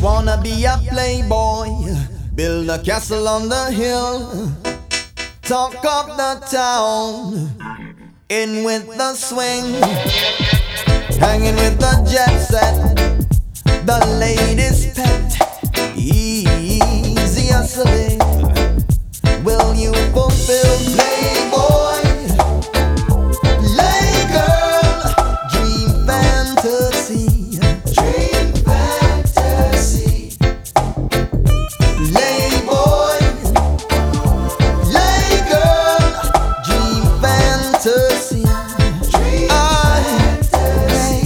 Wanna be a playboy, build a castle on the hill, talk of the town, in with the swing, hanging with the jet set, the latest pet, easy hustling. Will you fulfill playboy, play girl, dream fantasy, dream fantasy, playboy, play girl, dream fantasy, dream fantasy.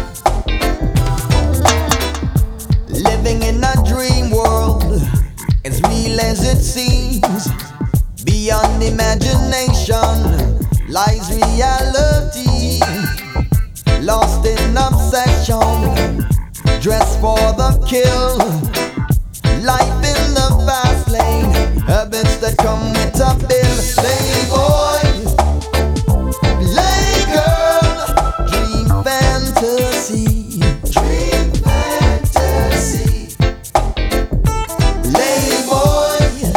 Living in a dream world, as real as it seems. Beyond imagination lies reality. Lost in obsession, dressed for the kill. Life in the fast lane, habits that come with a bill. Playboy, play girl, dream fantasy, dream fantasy. Playboy,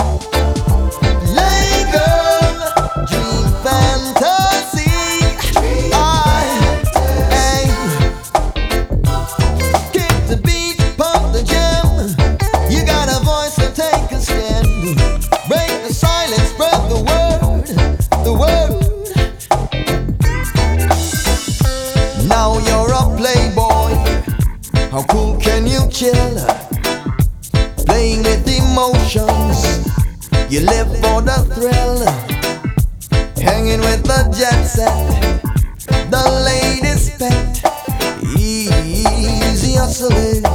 now you're a playboy. How cool can you chill? Playing with emotions, you live for the thrill. Hanging with the jet set, the latest pet, easy hustling.